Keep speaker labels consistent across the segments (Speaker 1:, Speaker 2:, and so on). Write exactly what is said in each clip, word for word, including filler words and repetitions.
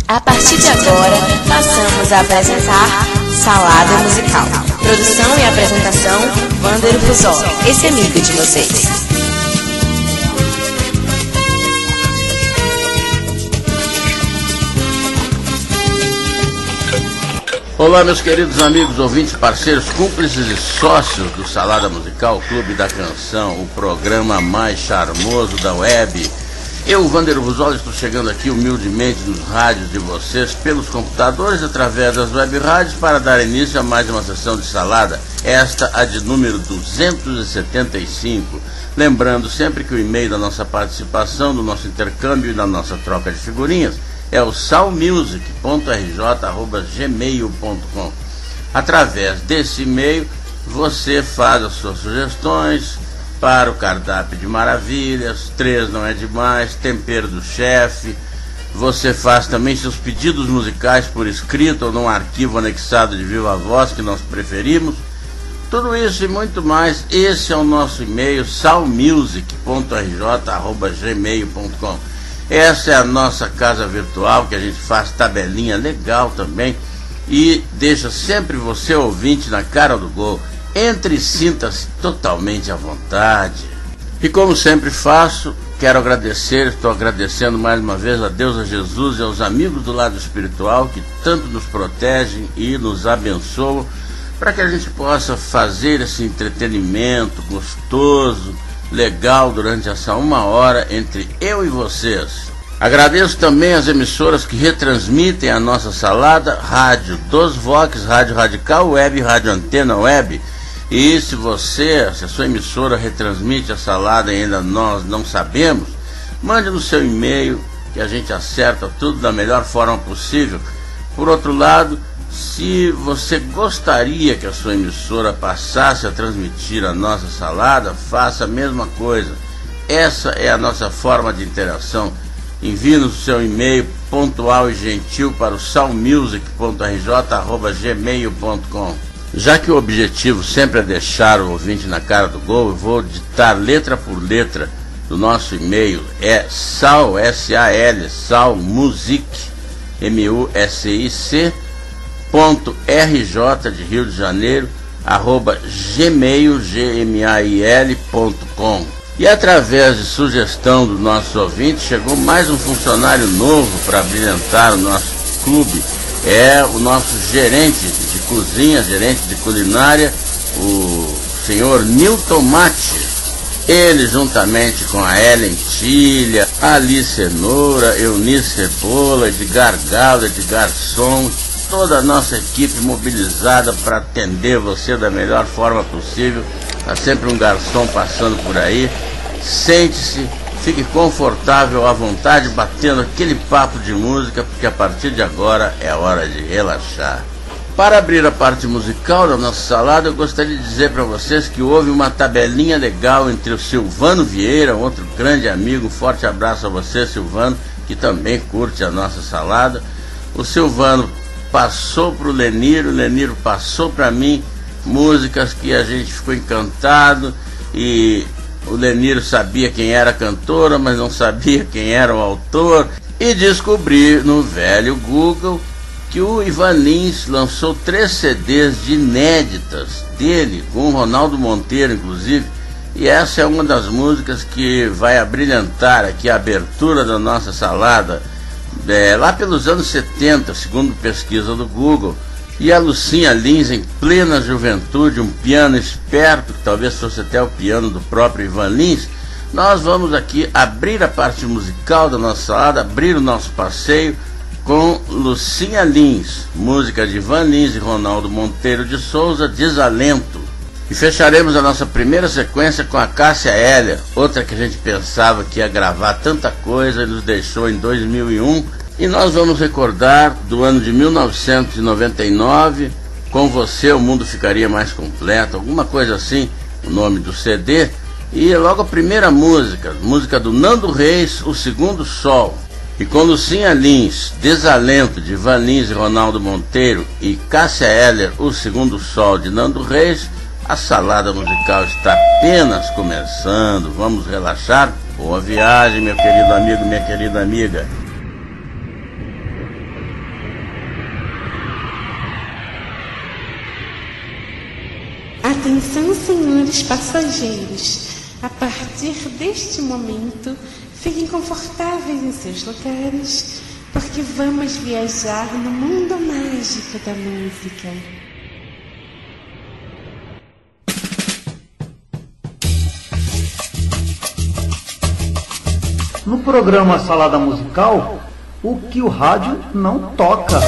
Speaker 1: A partir de agora, passamos a apresentar Salada Musical. Produção e apresentação, Wander Buzol, esse amigo de vocês.
Speaker 2: Olá, meus queridos amigos, ouvintes, parceiros, cúmplices e sócios do Salada Musical, Clube da Canção, o programa mais charmoso da web. Eu, Wander Buzol, estou chegando aqui humildemente nos rádios de vocês, pelos computadores, através das web rádios, para dar início a mais uma sessão de salada, esta a de número duzentos e setenta e cinco. Lembrando sempre que o e-mail da nossa participação, do nosso intercâmbio e da nossa troca de figurinhas é o salmusic ponto r j arroba gmail ponto com. Através desse e-mail você faz as suas sugestões para o cardápio de maravilhas, três não é demais, tempero do chefe. Você faz também seus pedidos musicais por escrito ou num arquivo anexado de viva voz que nós preferimos. Tudo isso e muito mais, esse é o nosso e-mail, salmusic ponto r j arroba gmail ponto com. Essa é a nossa casa virtual, que a gente faz tabelinha legal também e deixa sempre você, ouvinte, na cara do gol. Entre e sinta-se totalmente à vontade. E como sempre faço, quero agradecer, estou agradecendo mais uma vez a Deus, a Jesus e aos amigos do lado espiritual que tanto nos protegem e nos abençoam para que a gente possa fazer esse entretenimento gostoso, legal durante essa uma hora entre eu e vocês. Agradeço também as emissoras que retransmitem a nossa salada, Rádio dos Vox, Rádio Radical Web, Rádio Antena Web. E se você, se a sua emissora retransmite a salada e ainda nós não sabemos, mande no seu e-mail que a gente acerta tudo da melhor forma possível. Por outro lado, se você gostaria que a sua emissora passasse a transmitir a nossa salada, faça a mesma coisa. Essa é a nossa forma de interação. Envie-nos o seu e-mail pontual e gentil para o salmusic ponto r j arroba gmail ponto com. Já que o objetivo sempre é deixar o ouvinte na cara do gol, eu vou ditar letra por letra do nosso e-mail. É sal, S A L, salmusic, M U S I C, ponto R J de Rio de Janeiro, arroba gmail, G M A I L, ponto com. E através de sugestão dos nossos ouvintes, chegou mais um funcionário novo para brilhantar o nosso clube. É o nosso gerente de cozinha, gerente de culinária, o senhor Nilton Mate. Ele, juntamente com a Ellen Tilha, Ali Cenoura, Eunice Cebola, Edgar Galo, Edgar Som, toda a nossa equipe mobilizada para atender você da melhor forma possível. Está sempre um garçom passando por aí. Sente-se, fique confortável, à vontade, batendo aquele papo de música, porque a partir de agora é hora de relaxar. Para abrir a parte musical da nossa salada, eu gostaria de dizer para vocês que houve uma tabelinha legal entre o Silvano Vieira, outro grande amigo. Um forte abraço a você, Silvano, que também curte a nossa salada. O Silvano passou para o Leniro, o Leniro passou para mim músicas que a gente ficou encantado, e o Leniro sabia quem era a cantora, mas não sabia quem era o autor, e descobri no velho Google que o Ivan Lins lançou três C Ds de inéditas dele, com o Ronaldo Monteiro inclusive, e essa é uma das músicas que vai abrilhantar aqui a abertura da nossa salada, é, lá pelos anos setenta, segundo pesquisa do Google. E a Lucinha Lins, em plena juventude, um piano esperto, que talvez fosse até o piano do próprio Ivan Lins. Nós vamos aqui abrir a parte musical da nossa salada, abrir o nosso passeio com Lucinha Lins, música de Ivan Lins e Ronaldo Monteiro de Souza, Desalento. E fecharemos a nossa primeira sequência com a Cássia Eller, outra que a gente pensava que ia gravar tanta coisa e nos deixou em dois mil e um. E nós vamos recordar do ano de mil novecentos e noventa e nove, Com Você o Mundo Ficaria Mais Completo, alguma coisa assim, o nome do C D. E logo a primeira música, música do Nando Reis, O Segundo Sol. E com Lucinha Lins, Desalento, de Ivan Lins e Ronaldo Monteiro, e Cássia Eller, O Segundo Sol, de Nando Reis, a salada musical está apenas começando. Vamos relaxar? Boa viagem, meu querido amigo, minha querida amiga.
Speaker 3: Atenção, senhores passageiros. A partir deste momento, fiquem confortáveis em seus lugares, porque vamos viajar no mundo mágico da música.
Speaker 4: No programa Salada Musical, o que o rádio não toca.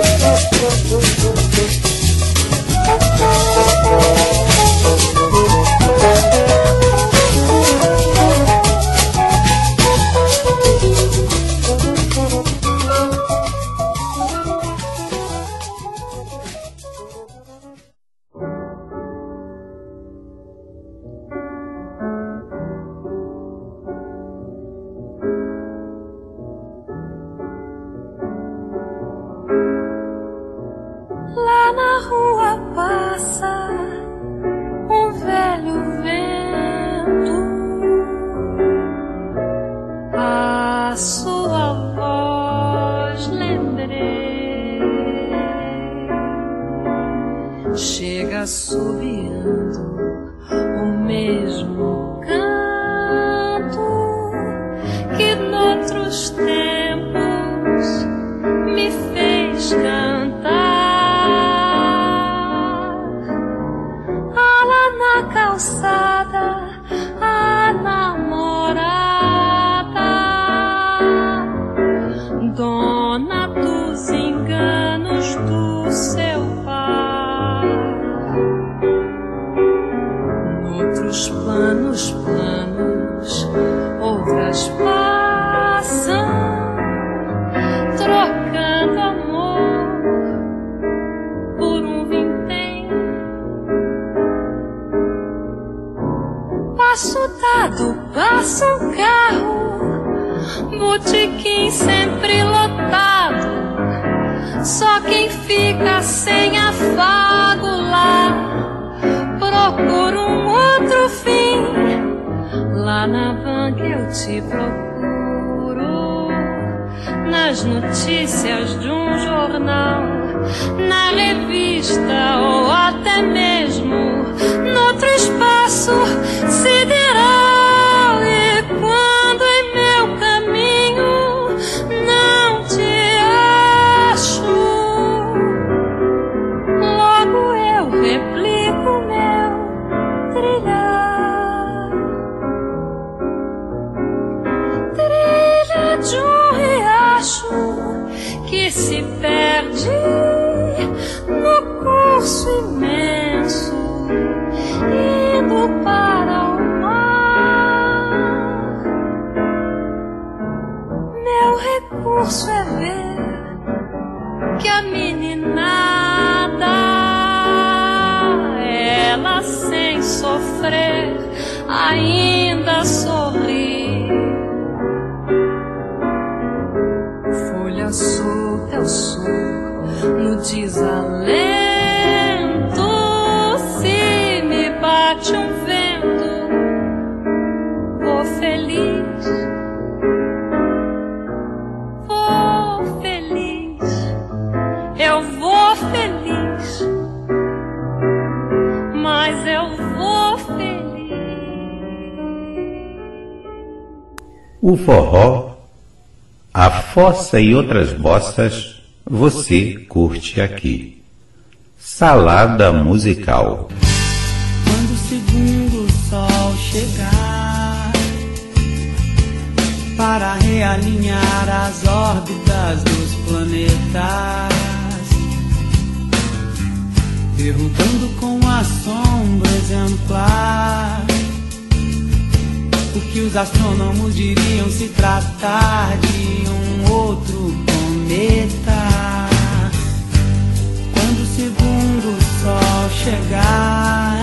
Speaker 5: Lá na rua passa um velho vento, a sua voz lembrei, chega assobiando o mesmo canto que noutros tempos me fez cantar. Calçada, a namorada, dona dos enganos do seu pai. Outros planos, planos, outras passam, trocando amor por um vintém. Passo dado, passa um carro, botequim sempre lotado. Só quem fica sem afago lá procura um outro fim. Lá na van que eu te procuro, nas notícias de um jornal, na revista ou até mesmo noutro espaço sideral. E quando em meu caminho não te acho, logo eu replico meu trilhar, trilha de um riacho que se perde no curso imenso, indo para o mar. Meu recurso é ver que a meninada, ela sem sofrer ainda sorri. Folha solta eu sou no desalento, se me bate um vento, vou feliz, vou feliz, eu vou feliz, mas eu vou feliz.
Speaker 6: O forró, a fossa e outras bossas você curte aqui. Salada Musical.
Speaker 7: Quando o segundo sol chegar para realinhar as órbitas dos planetas, derrubando com a sombra exemplar o que os astrônomos diriam se tratar de um outro cometa. Quando o segundo sol chegar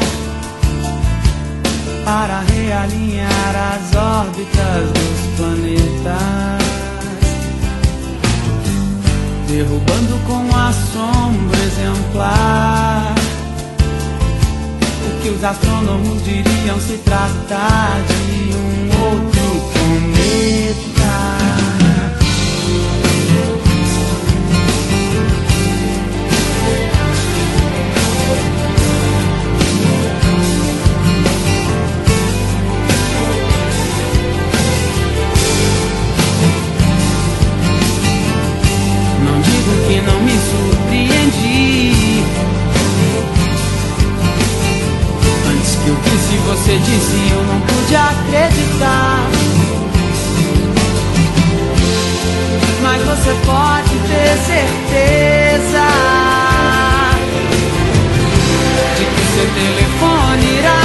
Speaker 7: para realinhar as órbitas dos planetas, derrubando com a sombra exemplar o que os astrônomos diriam se tratar de um outro cometa. pode ter certeza de que seu telefone irá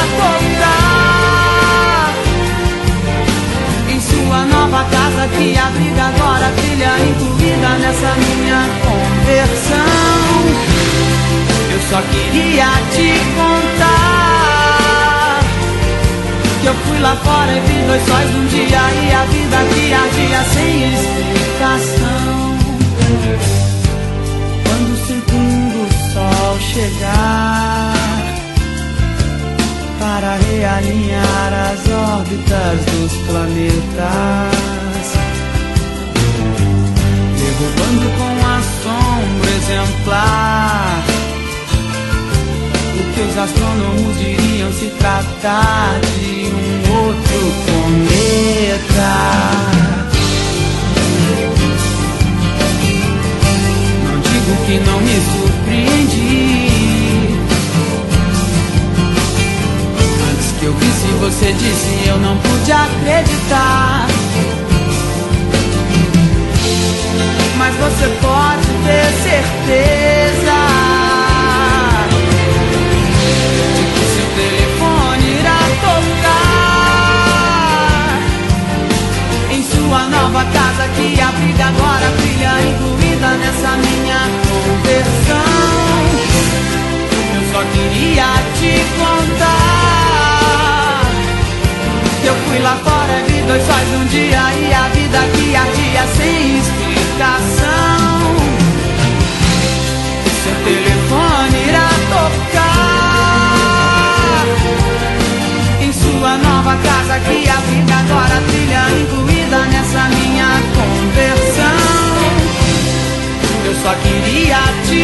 Speaker 7: tocar em sua nova casa que abriga agora a trilha incluída nessa minha conversão. Eu só queria te contar que eu fui lá fora e vi dois sóis num dia e a vida que ardia sem explicação. Quando o segundo sol chegar para realinhar as órbitas dos planetas, derrubando com assombro exemplar o que os astrônomos diriam se tratar de um outro cometa. Não digo que não me surpreendi. Antes que eu visse você disse eu não pude acreditar. Mas você pode ter certeza de que seu telefone irá tocar em sua nova casa que abriga agora a trilha incluída nessa minha conversão. Eu só queria te contar que eu fui lá fora e vi dois sóis num dia e a vida que ardia sem explicação. Seu telefone irá tocar em sua nova casa que abriga agora a trilha incluída nessa minha conversão. Eu só queria te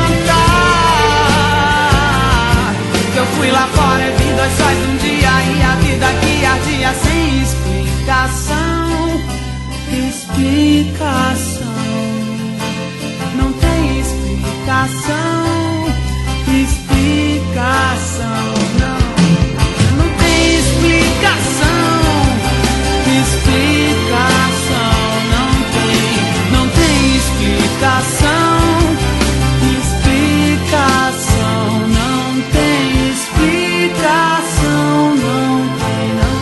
Speaker 7: contar que eu fui lá fora e vi dois sóis num dia e a vida que ardia sem explicação. Explicação, não tem explicação. Explicação, não, não tem explicação. Explicação, não tem, não tem explicação. Explicação, não tem explicação, não tem, não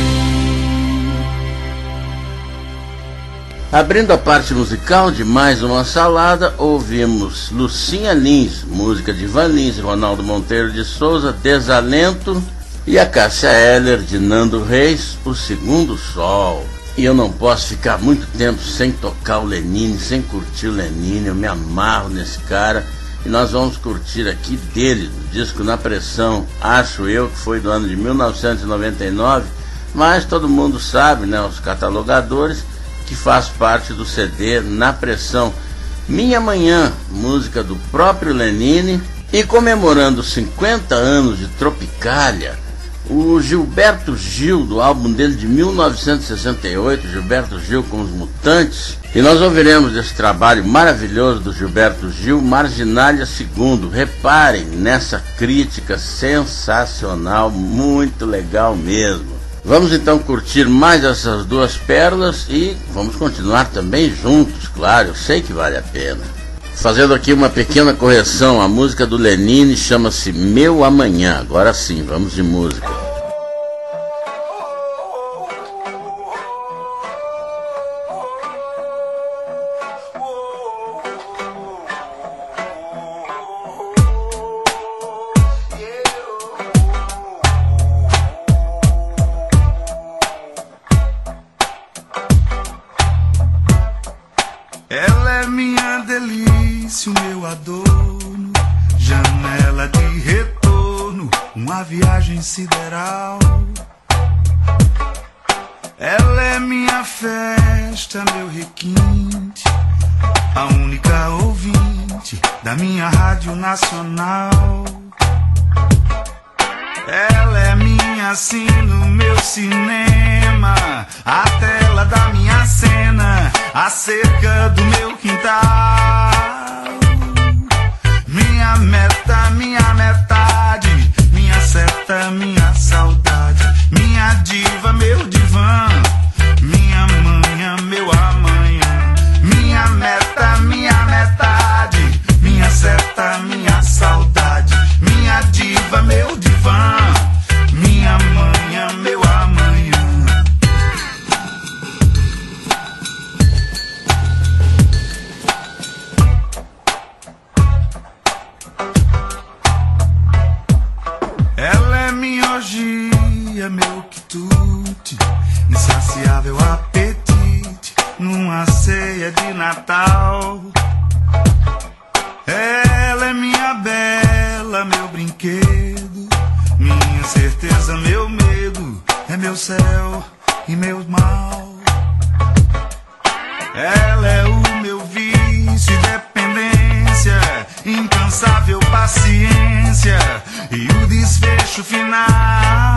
Speaker 7: tem.
Speaker 2: Abrindo a parte musical de mais uma salada, ouvimos Lucinha Lins, música de Ivan Lins e Ronaldo Monteiro de Souza, Desalento, e a Cássia Eller de Nando Reis, O Segundo Sol. E eu não posso ficar muito tempo sem tocar o Lenine, sem curtir o Lenine, eu me amarro nesse cara. E nós vamos curtir aqui dele, do disco Na Pressão, acho eu que foi do ano de mil novecentos e noventa e nove, mas todo mundo sabe, né, os catalogadores, que faz parte do C D Na Pressão. Minha Manhã, música do próprio Lenine. E comemorando cinquenta anos de Tropicália, o Gilberto Gil, do álbum dele de mil novecentos e sessenta e oito, Gilberto Gil com os Mutantes. E nós ouviremos desse trabalho maravilhoso do Gilberto Gil, Marginália segundo. Reparem nessa crítica sensacional, muito legal mesmo. Vamos então curtir mais essas duas pérolas e vamos continuar também juntos, claro, eu sei que vale a pena. Fazendo aqui uma pequena correção, a música do Lenine chama-se Meu Amanhã. Agora sim, vamos de música.
Speaker 8: Ela é minha delícia, o meu adorno, janela de retorno, uma viagem sideral. Ela é minha festa, meu requinte, a única ouvinte da minha rádio nacional. Ela é minha sino, meu cinema, a tela da minha cena, a cerca do meu quintal. Minha meta, minha metade, minha seta, minha saudade, minha diva, meu divã, minha manhã, meu amanhã, minha meta. meu céu e meu mal. Ela é o meu vício e dependência, incansável paciência e o desfecho final.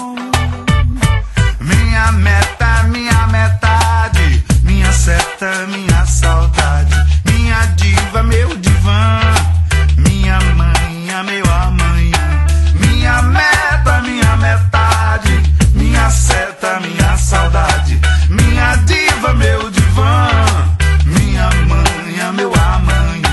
Speaker 8: Minha meta, minha metade, minha seta, minha saudade, minha diva, meu divã, minha manhã, meu amanhã. Minha meta, minha metade, minha seta, minha saudade, minha diva, meu divã, minha manhã, meu amanhã.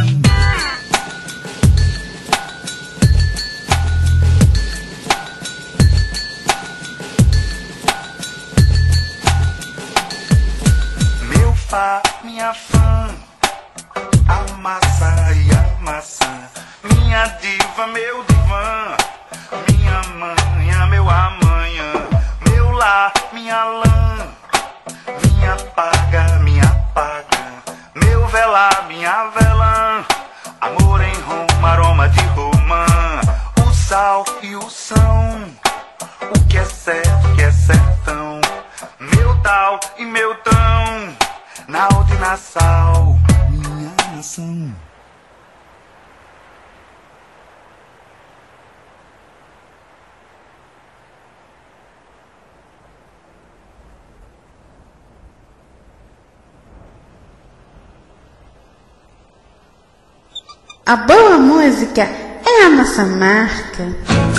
Speaker 8: Meu fá, minha fã, a massa e a maçã, minha diva, meu divã, minha manhã, meu amanhã. Meu lar, minha lã, minha paga, minha paga, meu velar, minha velã, amor em Roma, aroma de romã, o sal e o são, o que é certo, o que é sertão, meu tal e meu tão, Naldo e Nassau, minha nação.
Speaker 3: A boa música é a nossa marca.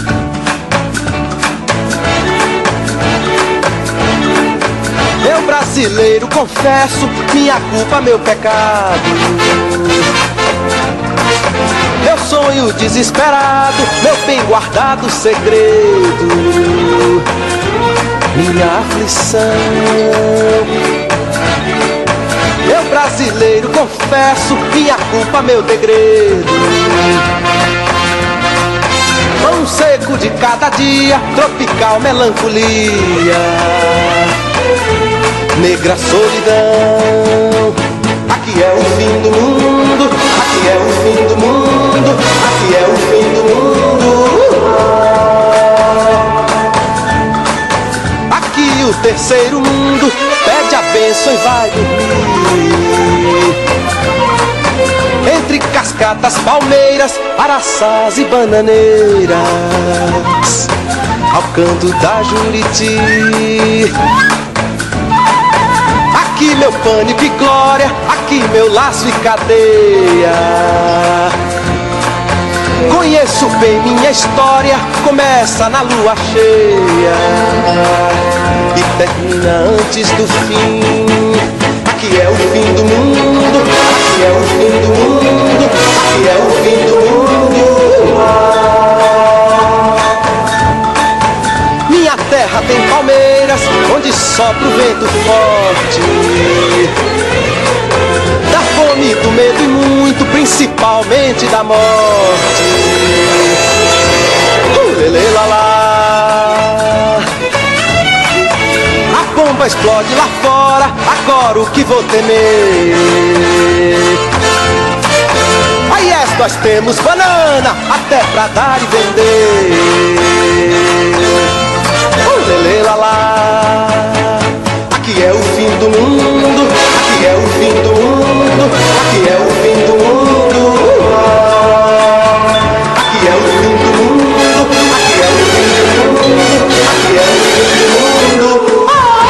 Speaker 9: Eu brasileiro confesso minha culpa, meu pecado, meu sonho desesperado, meu bem guardado segredo, minha aflição. Eu brasileiro confesso minha culpa, meu degredo, pão seco de cada dia, tropical melancolia, negra solidão. Aqui é o fim do mundo, aqui é o fim do mundo, aqui é o fim do mundo. Aqui o terceiro mundo pede a bênção e vai dormir. Entre cascatas, palmeiras, araçás e bananeiras, ao canto da Juriti. Aqui meu pânico e glória, aqui meu laço e cadeia. Conheço bem minha história, começa na lua cheia e termina antes do fim. Aqui é o fim do mundo, aqui é o fim do mundo, aqui é o fim do mundo. Minha terra tem palmeiras, onde sopra o vento forte, da fome, do medo e muito, principalmente da morte. Uh, lelê, lá, lá. A bomba explode lá fora, agora o que vou temer? Aí é, nós temos banana, até pra dar e vender. Uh, lelê, lá, lá. Aqui é o fim do mundo, aqui é o fim do mundo, aqui é o fim do mundo. Aqui é o fim do mundo, aqui é o fim do mundo, aqui é o fim do mundo.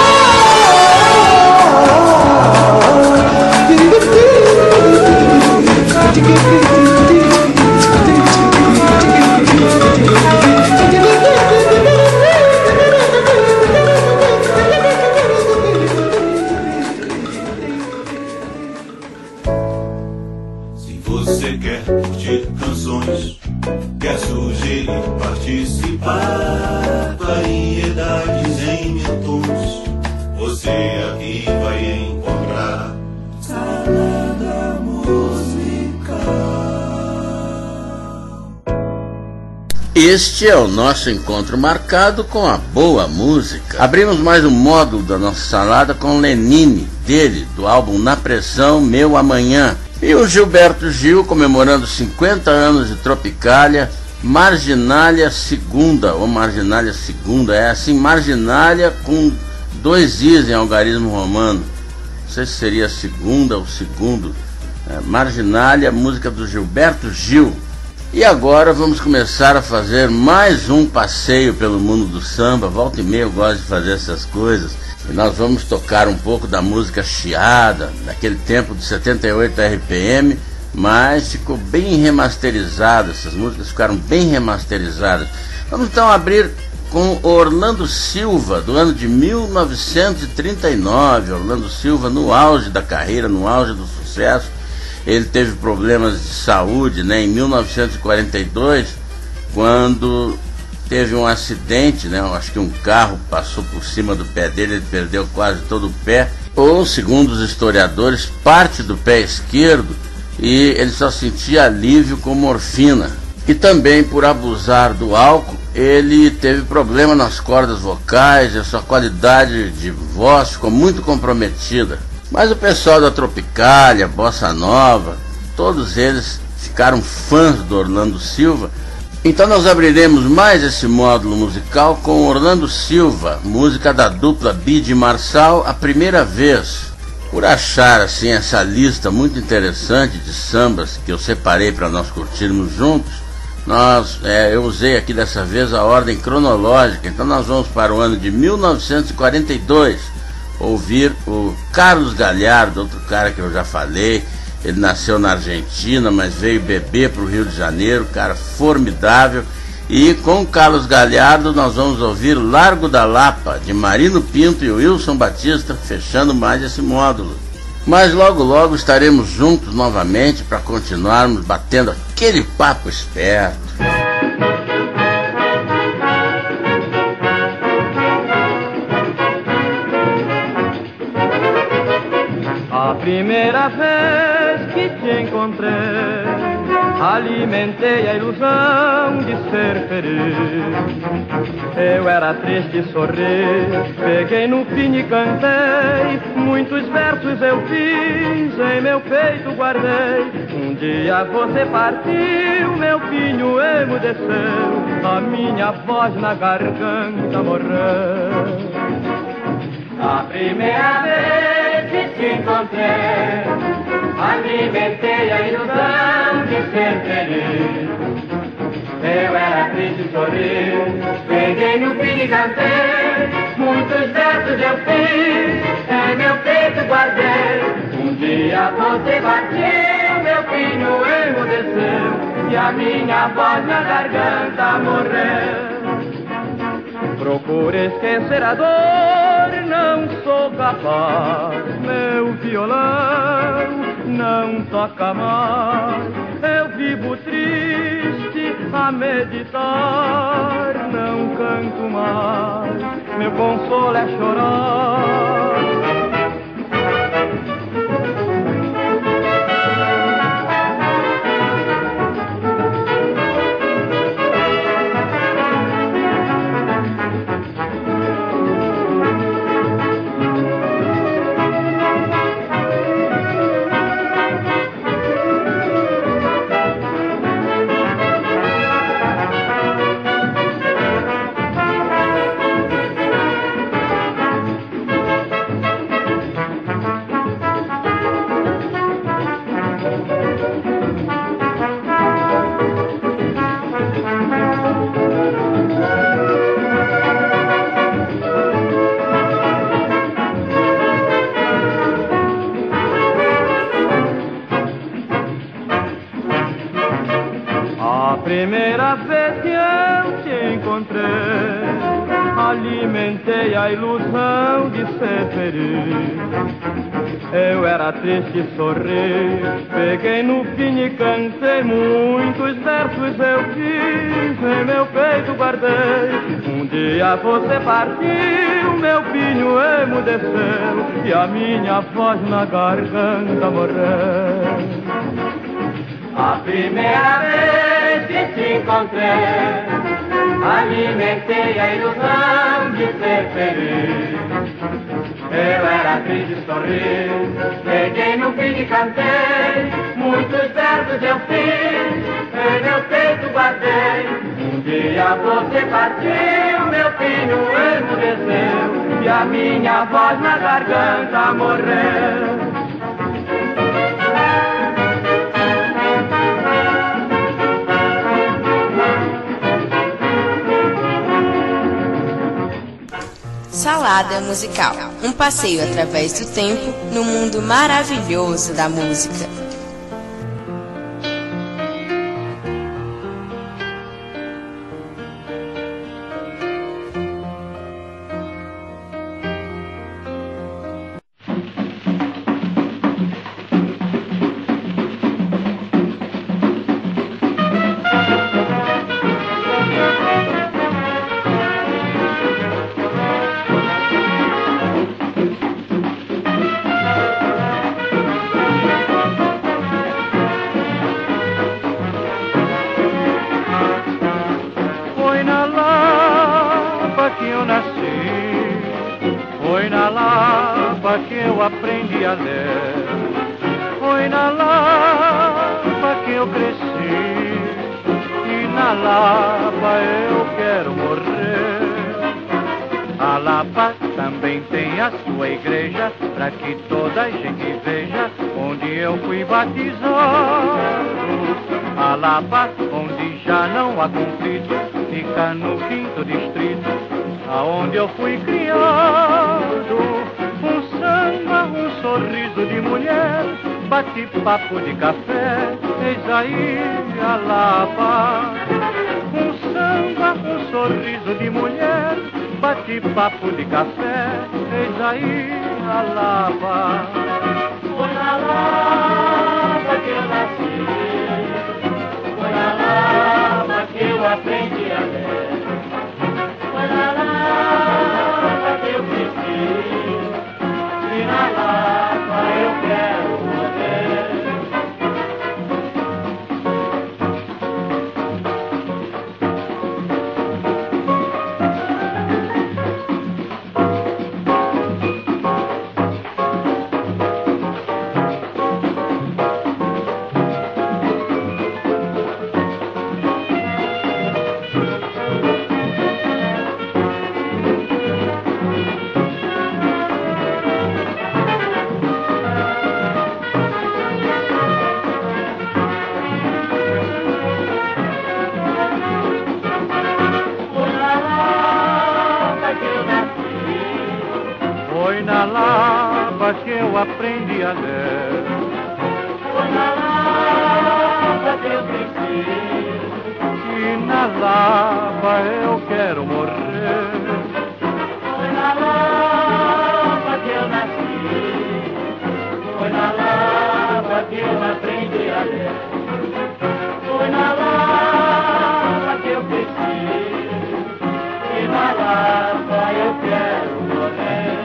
Speaker 10: Quer sugerir, participar, variedades em mil tons, você aqui vai encontrar Salada Musical.
Speaker 2: Este é o nosso encontro marcado com a boa música. Abrimos mais um módulo da nossa salada com Lenine, dele, do álbum Na Pressão, Meu Amanhã. E o Gilberto Gil, comemorando cinquenta anos de Tropicália, Marginália Segunda, ou Marginália Segunda, é assim, Marginália com dois Is em algarismo romano. Não sei se seria segunda ou segundo. É, Marginália, música do Gilberto Gil. E agora vamos começar a fazer mais um passeio pelo mundo do samba. Volta e meia eu gosto de fazer essas coisas. E nós vamos tocar um pouco da música chiada, daquele tempo de setenta e oito R P M, mas ficou bem remasterizado, essas músicas ficaram bem remasterizadas. Vamos então abrir com Orlando Silva, do ano de mil novecentos e trinta e nove. Orlando Silva no auge da carreira, no auge do sucesso. Ele teve problemas de saúde, né, em mil novecentos e quarenta e dois, quando teve um acidente, né, acho que um carro passou por cima do pé dele, ele perdeu quase todo o pé, ou, segundo os historiadores, parte do pé esquerdo, e ele só sentia alívio com morfina. E também, por abusar do álcool, ele teve problema nas cordas vocais, e a sua qualidade de voz ficou muito comprometida. Mas o pessoal da Tropicália, Bossa Nova, todos eles ficaram fãs do Orlando Silva. Então nós abriremos mais esse módulo musical com Orlando Silva, música da dupla Bide e Marçal, A Primeira Vez. Por achar assim essa lista muito interessante de sambas que eu separei para nós curtirmos juntos, nós, é, eu usei aqui dessa vez a ordem cronológica. Então nós vamos para o ano de mil novecentos e quarenta e dois, ouvir o Carlos Galhardo, outro cara que eu já falei. Ele nasceu na Argentina, mas veio beber para o Rio de Janeiro, cara formidável. E com o Carlos Galhardo nós vamos ouvir Largo da Lapa, de Marino Pinto e Wilson Batista, fechando mais esse módulo. Mas logo logo estaremos juntos novamente para continuarmos batendo aquele papo esperto.
Speaker 11: A primeira vez que te encontrei, alimentei a ilusão de ser feliz. Eu era triste e sorri, peguei no pinho e cantei. Muitos versos eu fiz, em meu peito guardei. Um dia você partiu, meu pinho emudeceu, a minha voz na garganta morreu. A primeira vez que te encontrei, alimentei a ilusão de ser feliz. Eu era triste e sorri, peguei no pinho e cantei. Muitos versos eu fiz, em meu peito guardei. Um dia você bateu, meu pinho emudeceu, e a minha voz na garganta morreu. Procuro esquecer a dor, não sou capaz. Meu violão não toca mais. Eu vivo triste a meditar, não canto mais. Meu consolo é chorar. Primeira vez que eu te encontrei, alimentei a ilusão de ser feliz. Eu era triste e sorri, peguei no pinho e cantei. Muitos versos eu fiz, em meu peito guardei. Um dia você partiu, meu pinho emudeceu, e a minha voz na garganta morreu. A primeira vez que te encontrei, alimentei a ilusão de ser feliz. Eu era triste e sorri, peguei no pinho e cantei. Muitos versos eu fiz, em meu peito guardei. partiu, meu filho emudeceu e a minha voz na garganta morreu.
Speaker 1: Salada musical, um passeio através do tempo no mundo maravilhoso da música.
Speaker 11: Aprendi a ler, foi na Lapa que eu cresci e na Lapa eu quero morrer. A Lapa também tem a sua igreja, pra que toda a gente veja onde eu fui batizado. A Lapa, onde já não há conflito, fica no quinto distrito, aonde eu fui criado. Um samba, um sorriso de mulher, bate-papo de café, eis aí a Lapa. Um samba, um sorriso de mulher, bate-papo de café, eis aí a Lapa. Foi na Lapa que eu nasci, foi na Lapa que eu aprendi a ler, foi na Lapa que eu cresci. E na Lapa eu quero morrer. Que eu aprendi a ler, foi na Lapa que eu cresci e na Lapa eu quero morrer. Foi na Lapa que eu nasci, foi na Lapa que eu aprendi a ler, foi na Lapa que eu cresci e na Lapa eu quero morrer.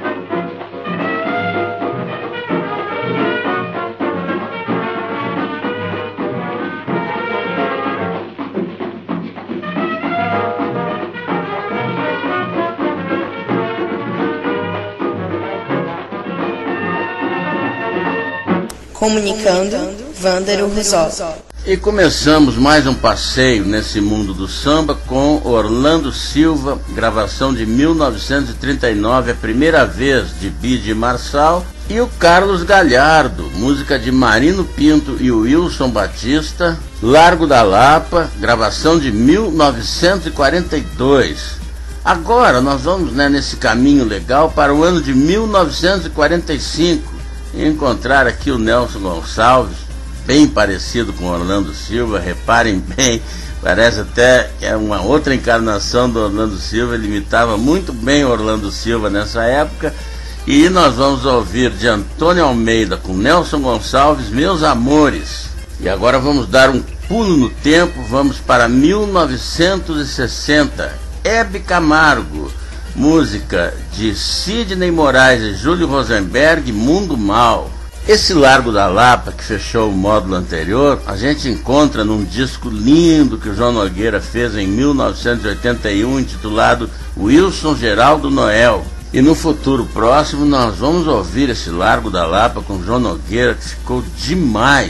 Speaker 1: Comunicando, Vândaro Rizol.
Speaker 2: E começamos mais um passeio nesse mundo do samba com Orlando Silva, gravação de mil novecentos e trinta e nove, a primeira vez de Bide Marçal, e o Carlos Galhardo, música de Marino Pinto e Wilson Batista, Largo da Lapa, gravação de mil novecentos e quarenta e dois. Agora nós vamos, né, nesse caminho legal para o ano de mil novecentos e quarenta e cinco e encontrar aqui o Nelson Gonçalves, bem parecido com Orlando Silva, reparem bem, parece até que é uma outra encarnação do Orlando Silva. Ele imitava muito bem o Orlando Silva nessa época. E nós vamos ouvir de Antônio Almeida com Nelson Gonçalves, Meus Amores. E agora vamos dar um pulo no tempo, vamos para mil novecentos e sessenta, Hebe Camargo, música de Sidney Moraes e Júlio Rosenberg, Mundo Mal. Esse Largo da Lapa, que fechou o módulo anterior, a gente encontra num disco lindo que o João Nogueira fez em mil novecentos e oitenta e um, intitulado Wilson Geraldo Noel. E no futuro próximo nós vamos ouvir esse Largo da Lapa com o João Nogueira, que ficou demais.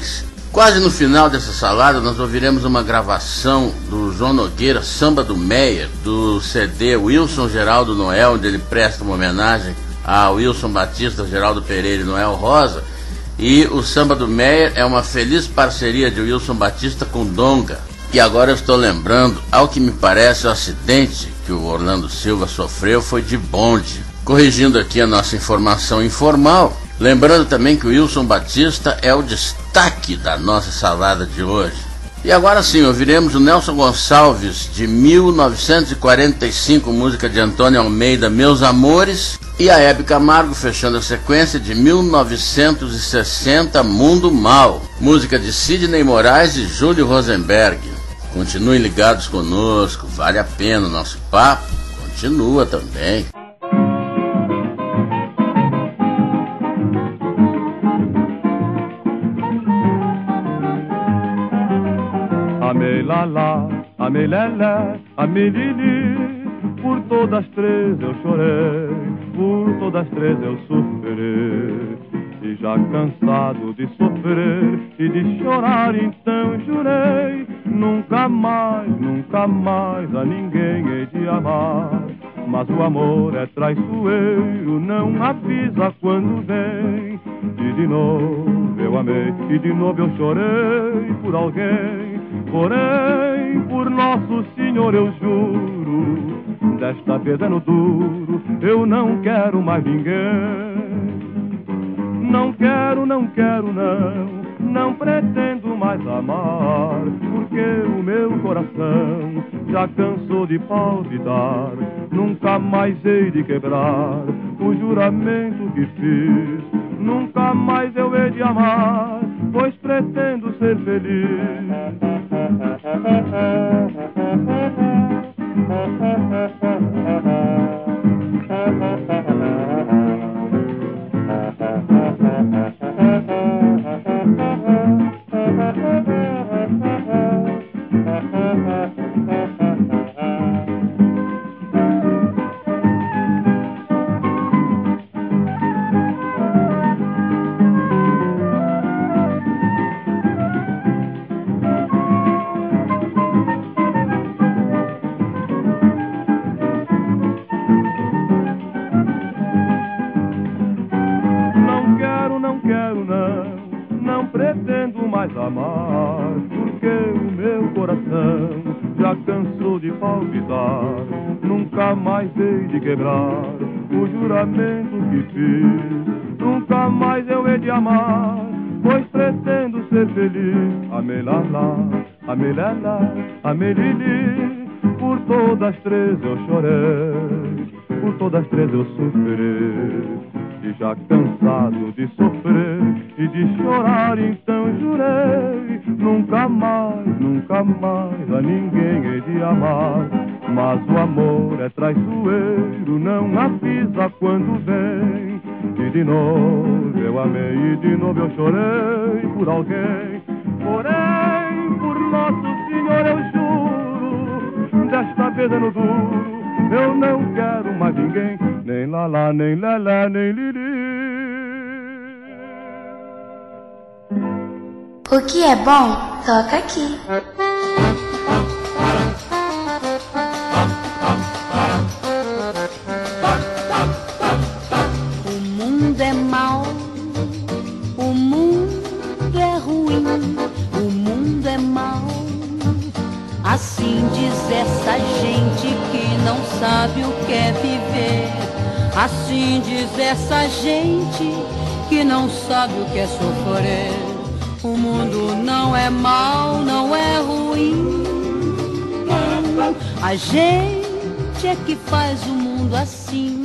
Speaker 2: Quase no final dessa salada, nós ouviremos uma gravação do João Nogueira, Samba do Meyer, do C D Wilson Geraldo Noel, onde ele presta uma homenagem a Wilson Batista, Geraldo Pereira e Noel Rosa. E o Samba do Meyer é uma feliz parceria de Wilson Batista com Donga. E agora eu estou lembrando, ao que me parece, o acidente que o Orlando Silva sofreu foi de bonde. Corrigindo aqui a nossa informação informal, lembrando também que o Wilson Batista é o destaque da nossa salada de hoje. E agora sim, ouviremos o Nelson Gonçalves, de mil novecentos e quarenta e cinco, música de Antônio Almeida, Meus Amores, e a Hebe Camargo, fechando a sequência, de mil novecentos e sessenta, Mundo Mal, música de Sidney Moraes e Júlio Rosenberg. Continuem ligados conosco, vale a pena, o nosso papo continua também.
Speaker 11: Amei Lala, amei Lelé, amei Lili, por todas três eu chorei, por todas três eu sofri. E já cansado de sofrer e de chorar, então jurei, nunca mais, nunca mais a ninguém hei de amar. Mas o amor é traiçoeiro, não avisa quando vem. E de novo eu amei, e de novo eu chorei por alguém. Porém, por Nosso Senhor eu juro, desta vez é no duro, eu não quero mais ninguém. Não quero, não quero, não, não pretendo mais amar, porque o meu coração já cansou de palpitar. Nunca mais hei de quebrar o juramento que fiz, nunca mais eu hei de amar, pois pretendo ser feliz. Amar, porque o meu coração já cansou de palpitar. Nunca mais hei de quebrar o juramento que fiz, nunca mais eu hei de amar, pois pretendo ser feliz. Amei Lala, amei Lala, amei Lili, por todas três eu chorei, por todas três eu sofri. E já cansado de sofrer e de chorar, então jurei, nunca mais, nunca mais a ninguém hei de amar. Mas o amor é traiçoeiro, não avisa quando vem. E de novo eu amei, e de novo eu chorei por alguém. Porém, por Nosso Senhor eu juro, desta vez é no duro, eu não quero mais ninguém, nem Lala, nem Lelé, nem Lili.
Speaker 12: O que é bom, toca aqui.
Speaker 5: O mundo é mau, o mundo é ruim, o mundo é mau. Assim diz essa gente que não sabe o que é viver. Assim diz essa gente que não sabe o que é sofrer. O mundo não é mau, não é ruim. A gente é que faz o mundo assim.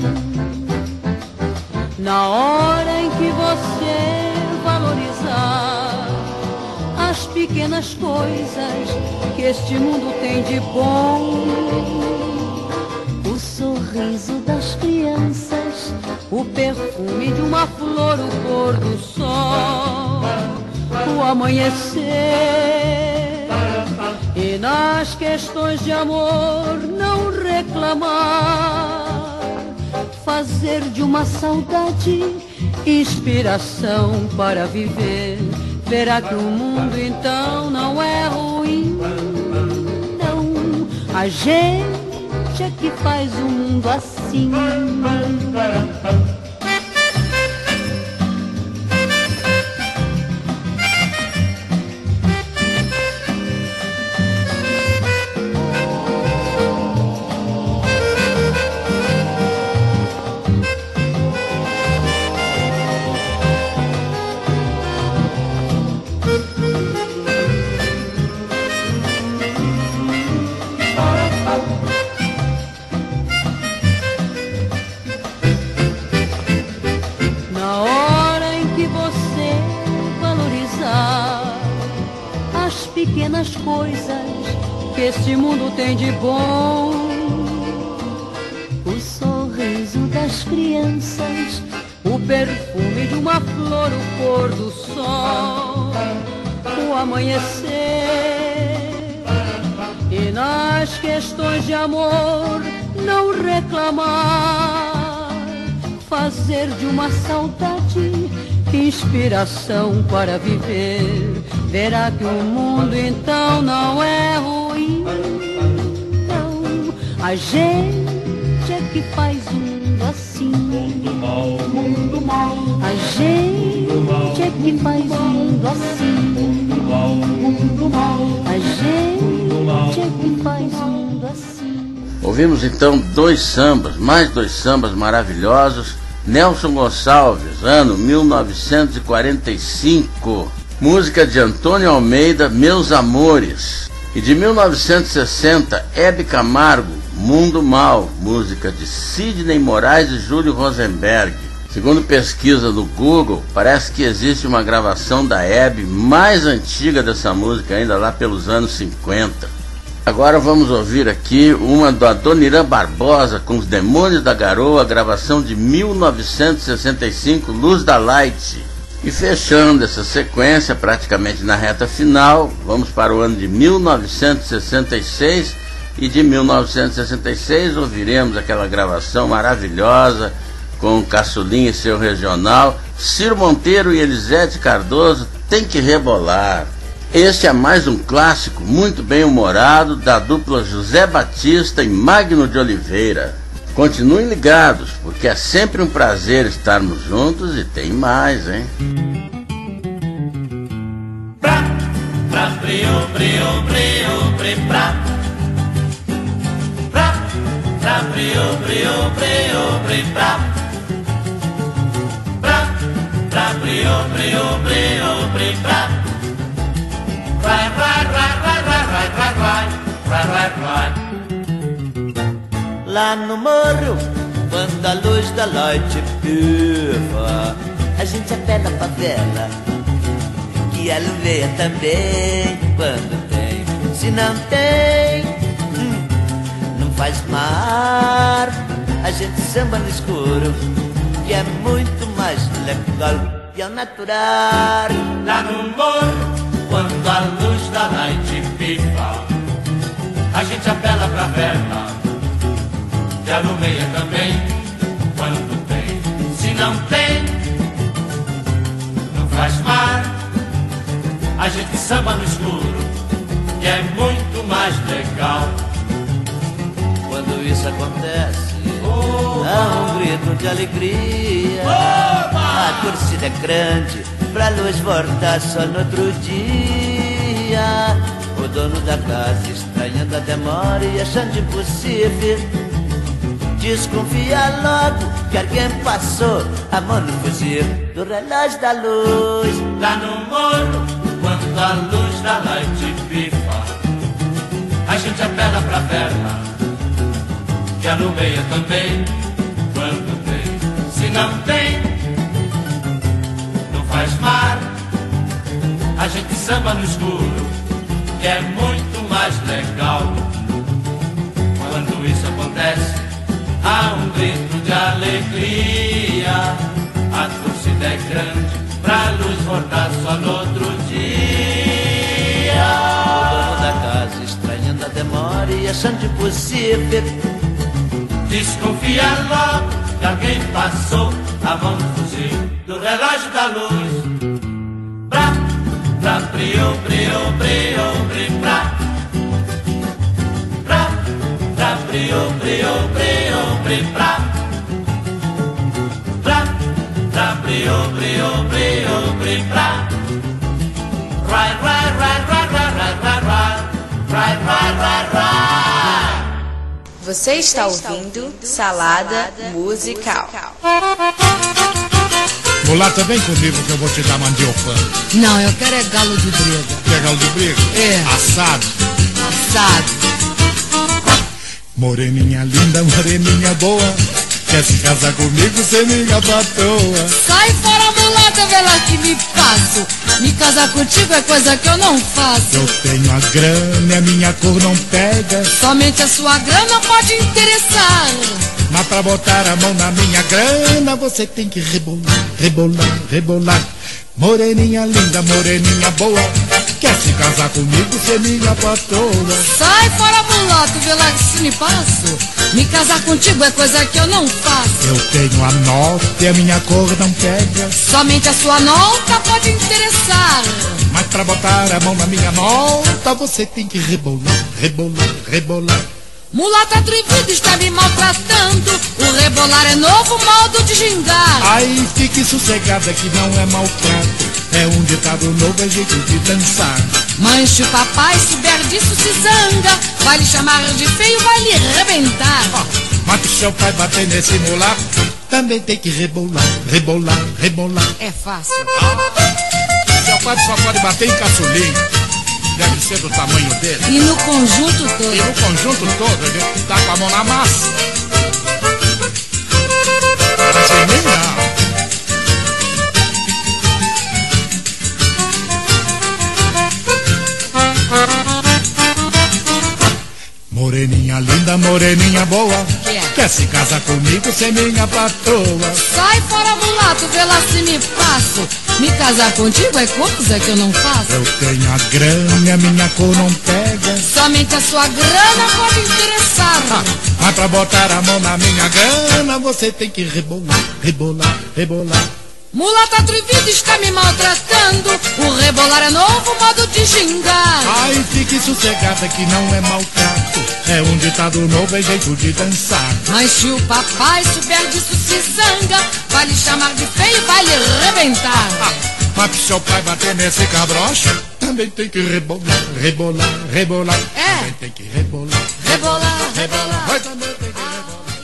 Speaker 5: Na hora em que você valorizar as pequenas coisas que este mundo tem de bom, o sorriso das crianças, o perfume de uma flor, o pôr do sol, o amanhecer. E nas questões de amor não reclamar, fazer de uma saudade inspiração para viver. verá que o mundo então não é ruim, não. A gente é que faz o mundo assim. Pequenas coisas que este mundo tem de bom, o sorriso das crianças, o perfume de uma flor, o pôr do sol, o amanhecer. E nas questões de amor não reclamar, fazer de uma saudade inspiração para viver. Verá que o mundo então não é ruim, não. A gente é que faz o mundo assim. Mundo mal, mundo mal. A gente é que faz o mundo assim. Mundo mal, mundo mal. A gente é que faz o mundo assim.
Speaker 2: Ouvimos então dois sambas, mais dois sambas maravilhosos. Nelson Gonçalves, ano mil novecentos e quarenta e cinco. Música de Antônio Almeida, Meus Amores. E de mil novecentos e sessenta, Hebe Camargo, Mundo Mal. Música de Sidney Moraes e Júlio Rosenberg. Segundo pesquisa do Google, parece que existe uma gravação da Hebe mais antiga dessa música, ainda lá pelos anos cinquenta. Agora vamos ouvir aqui uma do Adoniran Barbosa com Os Demônios da Garoa, gravação de mil novecentos e sessenta e cinco, Luz da Light. E fechando essa sequência, praticamente na reta final, vamos para o ano de mil novecentos e sessenta e seis, e de mil novecentos e sessenta e seis ouviremos aquela gravação maravilhosa com o Caçulinha e seu regional, Ciro Monteiro e Elisete Cardoso, Tem que Rebolar. Este é mais um clássico muito bem humorado da dupla José Batista e Magno de Oliveira. Continuem ligados, porque é sempre um prazer estarmos juntos e tem mais, hein?
Speaker 7: Pra, pra, brio, brio, brio, brio, pra. Pra, pra, brio, brio, brio, brio, pra. Pra, pra, brio, brio, brio, brio, pra. Vai, vai, vai, vai, vai, vai, vai, vai, vai, vai, vai.
Speaker 13: Lá no morro, quando a luz da noite pifa, a gente apela pra vela, que a luveia também, quando tem. Se não tem, hum, não faz mar. A gente samba no escuro, que é muito mais legal e ao natural.
Speaker 7: Lá no morro, quando a luz da noite pifa, a gente apela pra vela, que alumeia também, quando tem. Se não tem, não faz mar. A gente samba no escuro, que é muito mais legal.
Speaker 13: Quando isso acontece, dá um grito de alegria.
Speaker 7: Oba!
Speaker 13: A torcida é grande, pra luz voltar só no outro dia. O dono da casa, estranhando a demora e achando impossível, desconfia logo que alguém passou a mão no fuzil do relógio da luz.
Speaker 7: Lá no morro, quando a luz da noite pifa, a gente apela pra vela, que alumeia também, quando tem. Se não tem, não faz mar. A gente samba no escuro, que é muito mais legal. Quando isso acontece, há um grito de alegria. A torcida é grande, pra luz voltar só no outro dia.
Speaker 13: O dono da casa, estranhando a demora e achando impossível,
Speaker 7: desconfia logo que alguém passou a mão no fuzil do relógio da luz. Pra, bre, bre, bre, pra. Pra, pra, bre, bre, bre, bre, pra. Pra, pra, bre, bre, bre, bre, pra. Rai, rai, rai, rai, rai, rai, rai, rai. Rai, rai, rai, rai.
Speaker 1: Você está ouvindo Salada Musical.
Speaker 14: Mulata, vem comigo que eu vou te dar mandioca.
Speaker 15: Não, eu quero é galo de briga.
Speaker 14: Quer galo de briga?
Speaker 15: É.
Speaker 14: Assado.
Speaker 15: Assado.
Speaker 14: Moreninha linda, moreninha boa, quer se casar comigo, ser minha patroa.
Speaker 15: Sai fora, mulata, vê lá que me faço. Me casar contigo é coisa que eu não faço.
Speaker 14: Eu tenho a grana e a minha cor não pega.
Speaker 15: Somente a sua grana pode interessar.
Speaker 14: Mas pra botar a mão na minha grana, você tem que rebolar, rebolar, rebolar. Moreninha linda, moreninha boa, quer se casar comigo, ser minha patroa.
Speaker 15: Sai fora, mulato, vê lá que se me passo. Me casar contigo é coisa que eu não faço.
Speaker 14: Eu tenho a nota e a minha cor não pega.
Speaker 15: Somente a sua nota pode interessar.
Speaker 14: Mas pra botar a mão na minha nota, você tem que rebolar, rebolar, rebolar.
Speaker 15: Mulata atrevida está me maltratando. O rebolar é novo modo de gingar.
Speaker 14: Aí fique sossegada que não é maltrato. É um ditado novo, é jeito de dançar.
Speaker 15: Manche o papai, souber disso se zanga. Vai lhe chamar de feio, vai lhe rebentar.
Speaker 14: Oh, mas se seu pai bater nesse mulato, também tem que rebolar, rebolar, rebolar.
Speaker 15: É fácil.
Speaker 14: Ah, seu pai só pode bater em caçulinha. Deve ser do tamanho dele.
Speaker 15: E no conjunto todo.
Speaker 14: E no conjunto todo, ele tá com a mão na massa. Mas em mim não. Moreninha linda, moreninha boa,
Speaker 15: yeah.
Speaker 14: Quer se casar comigo, ser minha patroa.
Speaker 15: Sai fora, mulato, vê lá se me passo. Me casar contigo é coisa que eu não faço.
Speaker 14: Eu tenho a grana e a minha cor não pega.
Speaker 15: Somente a sua grana pode interessar.
Speaker 14: Ah, mas pra botar a mão na minha grana, você tem que rebolar, rebolar, rebolar.
Speaker 15: Mulata atrevida está me maltratando. O rebolar é novo modo de gingar.
Speaker 14: Ai, fique sossegada que não é maltrato. É um ditado novo, é jeito de dançar.
Speaker 15: Mas se o papai souber disso se zanga. Vai lhe chamar de feio, vai lhe rebentar.
Speaker 14: Ah, mas se seu pai bater nesse cabrocha, também tem que rebolar, rebolar, rebolar.
Speaker 15: É.
Speaker 14: Também tem que rebolar,
Speaker 15: rebolar, rebolar.
Speaker 14: Vai também tem que rebolar.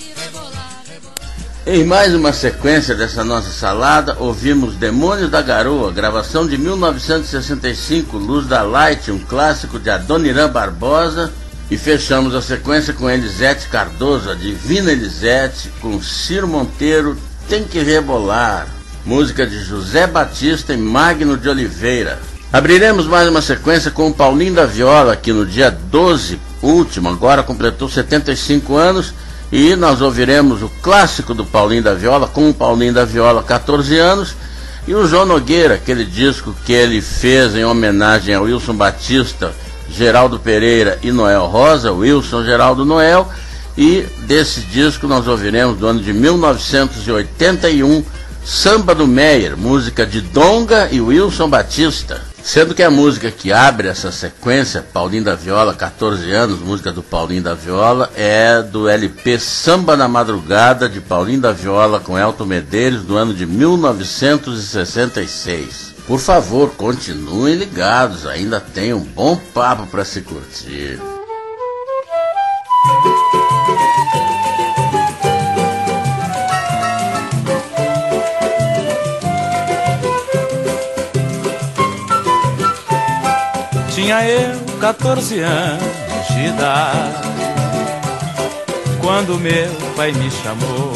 Speaker 2: Em mais uma sequência dessa nossa salada, ouvimos Demônios da Garoa, gravação de mil novecentos e sessenta e cinco, Luz da Light, um clássico de Adoniran Barbosa, e fechamos a sequência com Elisete Cardoso, a Divina Elisete, com Ciro Monteiro, Tem que Rebolar, música de José Batista e Magno de Oliveira. Abriremos mais uma sequência com o Paulinho da Viola, que no dia doze, último, agora completou setenta e cinco anos, e nós ouviremos o clássico do Paulinho da Viola, com o Paulinho da Viola, catorze anos, e o João Nogueira, aquele disco que ele fez em homenagem a Wilson Batista, Geraldo Pereira e Noel Rosa, Wilson, Geraldo, Noel, e desse disco nós ouviremos do ano de mil novecentos e oitenta e um, Samba do Meyer, música de Donga e Wilson Batista. Sendo que a música que abre essa sequência, Paulinho da Viola, catorze anos, música do Paulinho da Viola, é do L P Samba na Madrugada, de Paulinho da Viola com Elton Medeiros, do ano de mil novecentos e sessenta e seis. Por favor, continuem ligados, ainda tem um bom papo para se curtir.
Speaker 7: Tinha eu catorze anos de idade quando meu pai me chamou.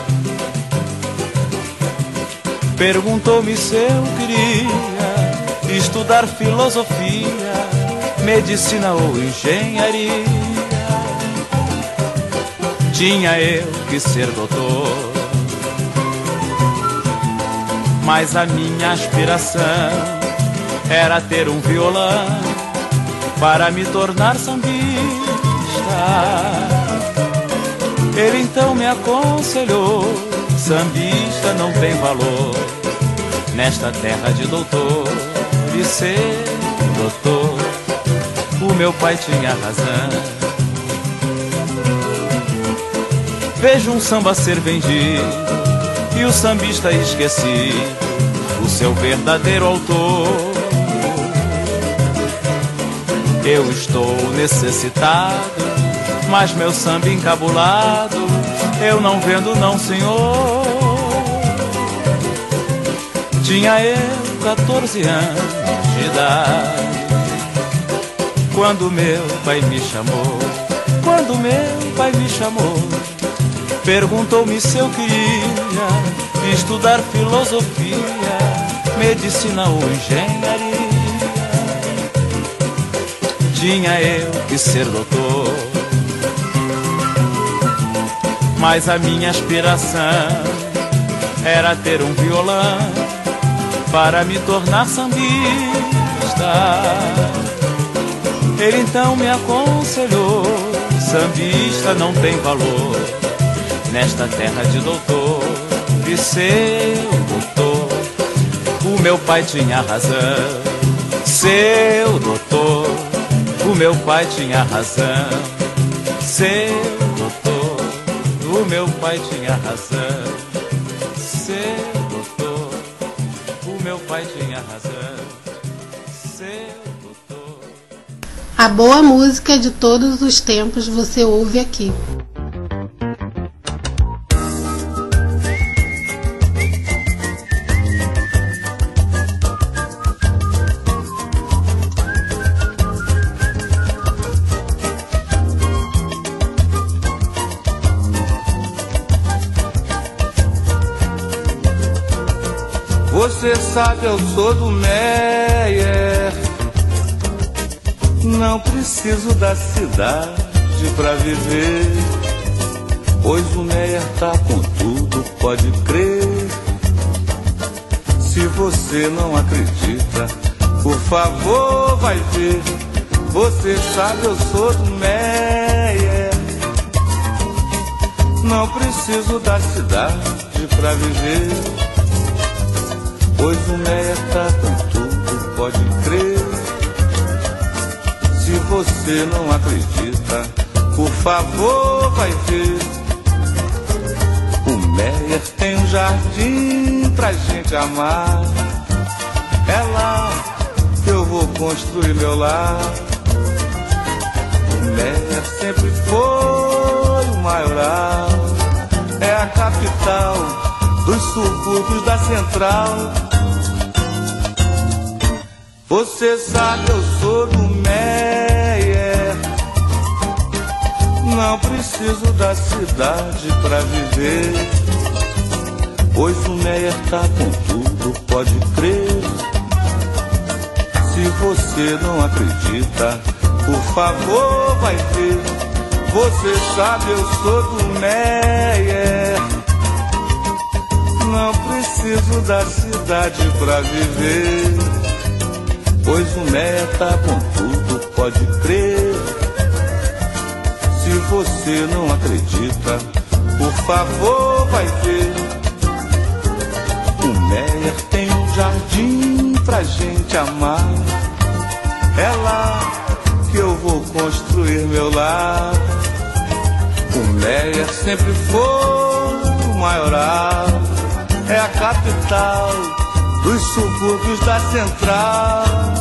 Speaker 7: Perguntou-me se eu queria estudar filosofia, medicina ou engenharia. Tinha eu que ser doutor, mas a minha aspiração era ter um violão para me tornar sambista. Ele então me aconselhou: sambista não tem valor nesta terra de doutor e ser
Speaker 16: doutor, o meu pai tinha razão. Vejo um samba ser vendido e o sambista esquecido, o seu verdadeiro autor. Eu estou necessitado, mas meu samba encabulado eu não vendo não, senhor. Tinha eu quatorze anos de idade quando meu pai me chamou, quando meu pai me chamou. Perguntou-me se eu queria estudar filosofia, medicina ou engenharia. Tinha eu que ser doutor, mas a minha aspiração era ter um violão para me tornar sambista. Ele então me aconselhou: sambista não tem valor nesta terra de doutor e seu doutor. O meu pai tinha razão, seu doutor. O meu pai tinha razão, seu doutor. O meu pai tinha razão, seu doutor. O meu pai tinha razão, seu doutor.
Speaker 17: A boa música de todos os tempos você ouve aqui.
Speaker 10: Você sabe, eu sou do Meyer, não preciso da cidade pra viver, pois o Meyer tá com tudo, pode crer. Se você não acredita, por favor vai ver. Você sabe, eu sou do Meyer, não preciso da cidade pra viver, pois o Meyer tá com tudo, pode crer. Se você não acredita, por favor vai ver. O Meyer tem um jardim pra gente amar, é lá que eu vou construir meu lar. O Meyer sempre foi o maioral, é a capital dos subúrbios da central. Você sabe, eu sou do Meyer, não preciso da cidade pra viver, pois o Meyer tá com tudo, pode crer. Se você não acredita, por favor vai ver. Você sabe, eu sou do Meyer, não preciso da cidade pra viver, pois o Meyer tá com tudo, pode crer. Se você não acredita, por favor vai ver. O Meyer tem um jardim pra gente amar, é lá que eu vou construir meu lar. O Meyer sempre foi o maioral, é a capital dos subúrbios da central.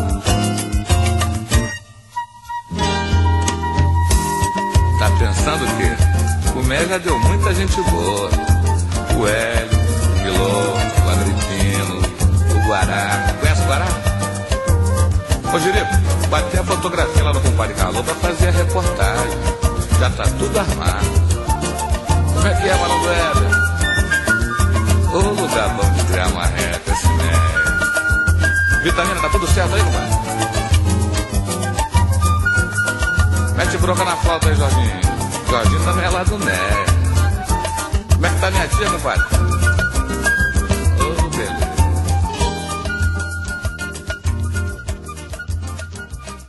Speaker 18: Tá pensando o quê? O Meyer já deu muita gente boa. O Hélio, o Milô, o Agripino, o Guará. Conhece o Guará? Ô Jerico, bati a fotografia lá no Compadre Calô pra fazer a reportagem. Já tá tudo armado. Como é que é, Malandro Hélio? Ô lugar bom de criar uma reta, esse Meyer. Vitamina, tá tudo certo aí, compadre? Mete bronca na flauta aí, Jorginho. Jorginho também é lá do Meyer. Como é que tá minha tia, compadre? Ô, beleza.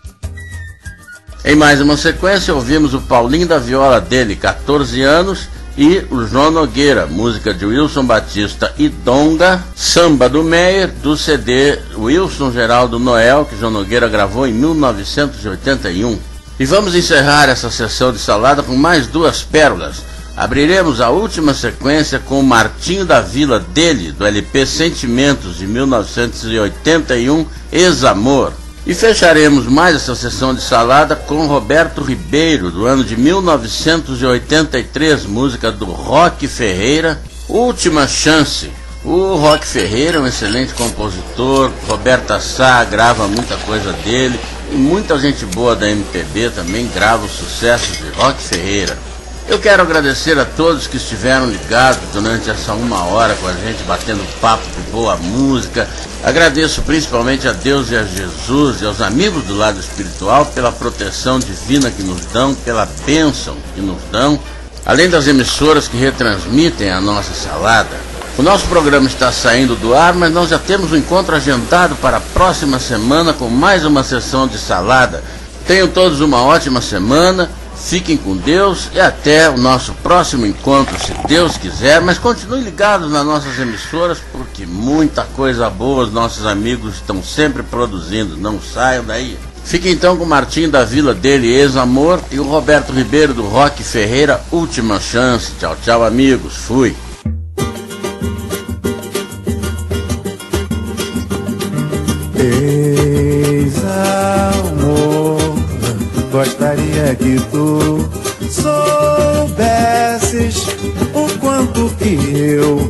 Speaker 2: Em mais uma sequência, ouvimos o Paulinho da Viola dele, quatorze anos, e o João Nogueira, música de Wilson Batista e Donga, Samba do Meyer, do C D Wilson Geraldo Noel, que João Nogueira gravou em mil novecentos e oitenta e um. E vamos encerrar essa sessão de salada com mais duas pérolas. Abriremos a última sequência com o Martinho da Vila, dele, do L P Sentimentos, de mil novecentos e oitenta e um, Ex-Amor. E fecharemos mais essa sessão de salada com Roberto Ribeiro, do ano de mil novecentos e oitenta e três, música do Roque Ferreira, Última Chance. O Roque Ferreira é um excelente compositor, Roberta Sá grava muita coisa dele, e muita gente boa da M P B também grava os sucessos de Roque Ferreira. Eu quero agradecer a todos que estiveram ligados durante essa uma hora com a gente, batendo papo de boa música. Agradeço principalmente a Deus e a Jesus e aos amigos do lado espiritual pela proteção divina que nos dão, pela bênção que nos dão, além das emissoras que retransmitem a nossa salada. O nosso programa está saindo do ar, mas nós já temos um encontro agendado para a próxima semana com mais uma sessão de salada. Tenham todos uma ótima semana. Fiquem com Deus e até o nosso próximo encontro, se Deus quiser. Mas continuem ligados nas nossas emissoras, porque muita coisa boa os nossos amigos estão sempre produzindo. Não saiam daí. Fiquem então com o Martinho da Vila, dele, Ex-Amor, e o Roberto Ribeiro, do Roque Ferreira, Última Chance. Tchau, tchau, amigos. Fui.
Speaker 19: Ex-amor, gostaria que tu soubesses o quanto que eu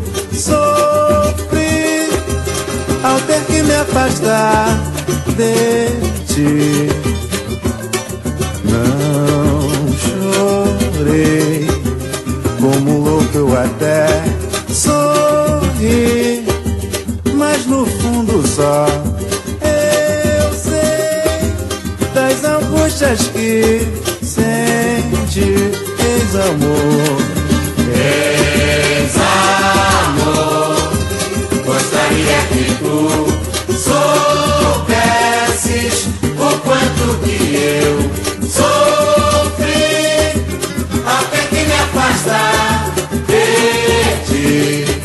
Speaker 19: sofri ao ter que me afastar de ti. Não chorei, como louco eu até sorri, mas no fundo só eu sei das angústias que sente. Ex-amor,
Speaker 7: ex-amor, gostaria que tu soubesses o quanto que eu sofri até que me afastar de ti.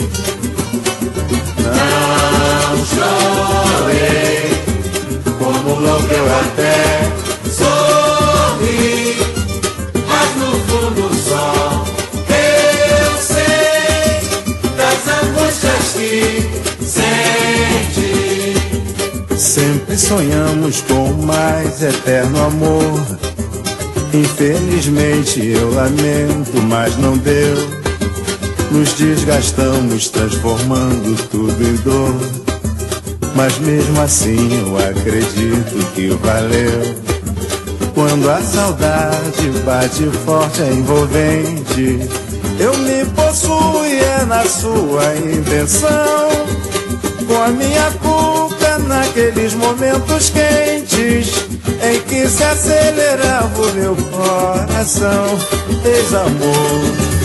Speaker 7: Não chorei, como louco eu até sorri, mas no fundo só eu sei das angústias que sente.
Speaker 19: Sempre sonhamos com mais eterno amor. Infelizmente eu lamento, mas não deu. Nos desgastamos transformando tudo em dor, mas mesmo assim eu acredito que valeu. Quando a saudade bate forte, é envolvente, eu me possuo e é na sua intenção. Com a minha cuca naqueles momentos quentes em que se acelerava o meu coração. Ex-amor,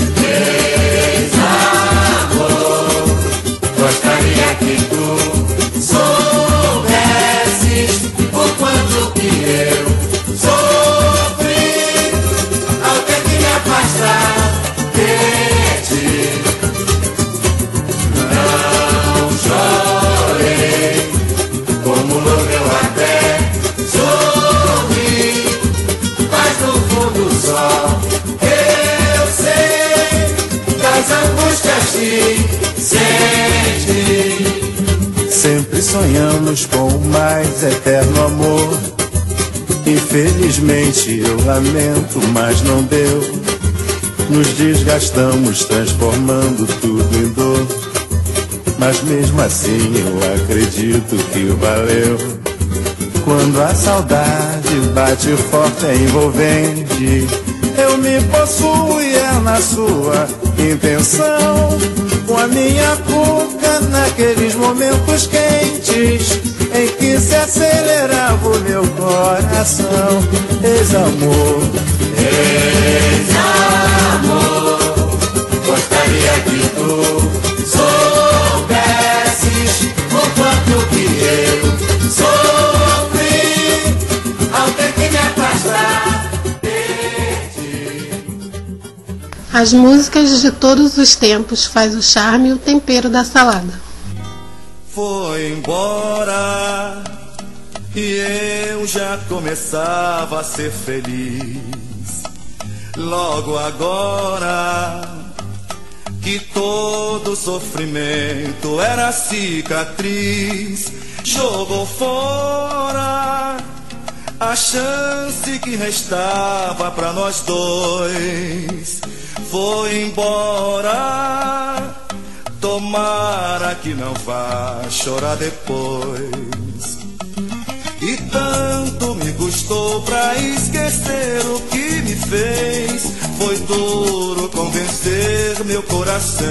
Speaker 7: ex-amor, gostaria que tu soubesses o quanto que eu sofri ao ter que me afastar de ti. Não chorei, como louco eu até sorri, mas no fundo só eu sei das angústias que sente.
Speaker 19: sempre sonhamos com o mais eterno amor. Infelizmente eu lamento, mas não deu. Nos desgastamos transformando tudo em dor, mas mesmo assim eu acredito que valeu. Quando a saudade bate forte, é envolvente, eu me possuo e é na sua intenção. Com a minha cuca naqueles momentos quentes em que se acelerava o meu coração. Ex-amor,
Speaker 7: ex-amor, gostaria que tu soubesses o quanto que eu sofri ao ter que me afastar.
Speaker 17: As músicas de todos os tempos faz o charme e o tempero da salada.
Speaker 19: Foi embora e eu já começava a ser feliz. Logo agora que todo sofrimento era cicatriz, jogou fora a chance que restava pra nós dois. Foi embora, tomara que não vá chorar depois. E tanto me custou pra esquecer o que me fez. Foi duro convencer meu coração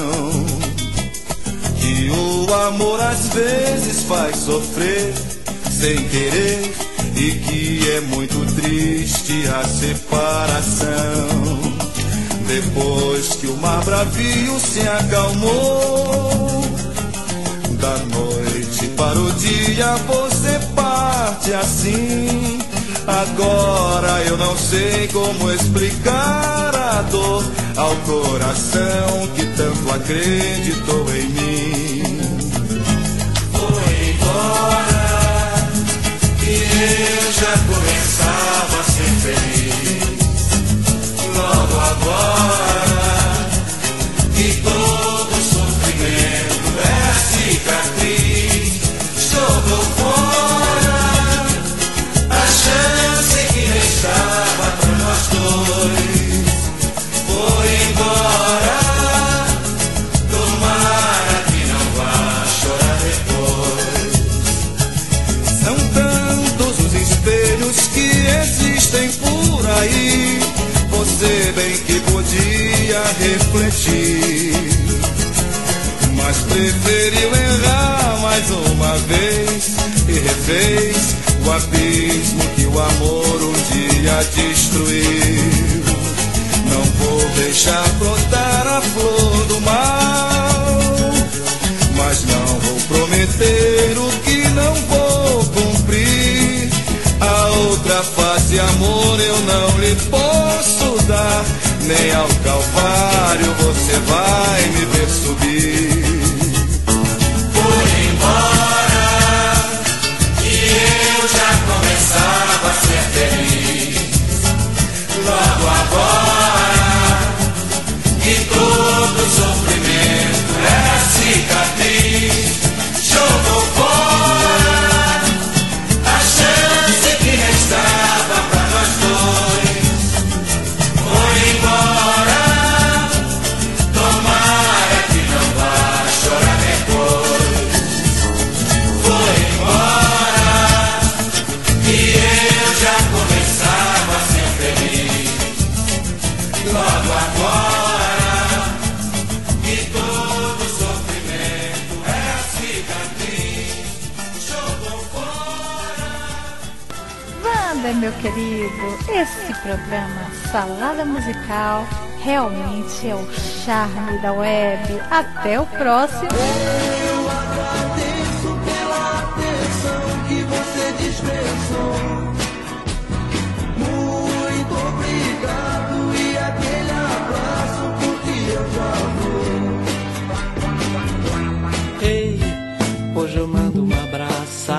Speaker 19: que o amor às vezes faz sofrer sem querer e que é muito triste a separação. Depois que o mar bravio se acalmou, da noite para o dia você parte assim. Agora eu não sei como explicar a dor ao coração que tanto acreditou em mim. Foi embora e eu já começava a ser feliz. Logo agora que todo sofrimento é cicatriz, jogou fora a chance que restava pra nós dois. Foi embora, tomara que não vá chorar depois. São tantos os espelhos que existem por aí, você bem que podia refletir, mas preferiu errar mais uma vez e refez o abismo que o amor um dia destruiu. Não vou deixar brotar a flor do mal, mas não vou prometer o que não vou cumprir. A outra face, amor, eu não lhe posso dar, nem ao Calvário você vai me ver subir. Foi embora e eu já começava a ser feliz. Logo agora que todo sofrimento era cicatriz, jogou fora a chance que restava pra nós dois. Foi embora, tomara que não vá chorar depois. Foi embora e eu já começava a ser feliz. Logo agora que todo sofrimento é cicatriz, jogou fora.
Speaker 20: Wander, meu querido, esse programa Salada Musical realmente é o charme da web. Até o próximo.
Speaker 7: Eu agradeço pela atenção que você dispensou. Muito obrigado e aquele abraço porque eu já vou.
Speaker 21: Ei, hoje eu mando um abraço.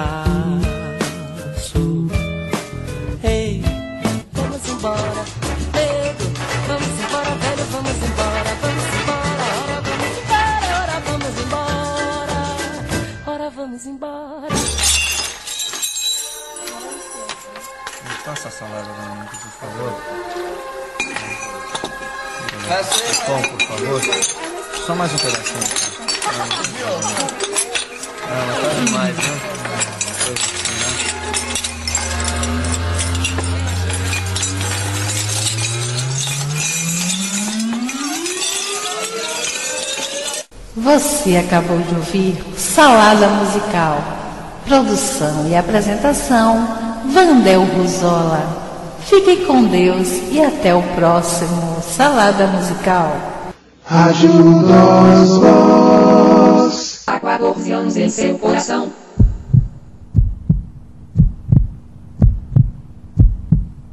Speaker 21: Ei,
Speaker 22: vamos embora, nego, vamos embora, velho, vamos embora, vamos embora, ora vamos embora, ora vamos embora, ora vamos embora.
Speaker 23: Me passa a salada pra mim, por favor.
Speaker 22: Bom,
Speaker 23: por favor. Só mais um pedacinho. Ah, mas tá demais, né?
Speaker 20: Você acabou de ouvir Salada Musical. Produção e apresentação, Vandel Ruzola. Fiquem com Deus e até o próximo Salada Musical.
Speaker 7: Rádio Nós Voz.
Speaker 22: Há quatorze anos em seu coração.